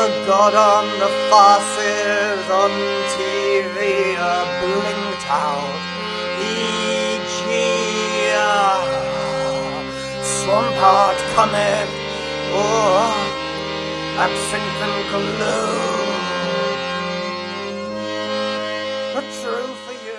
God on the farces on TV blinked out. E.g. Swampart cometh, or absinthe and glue. But true for you.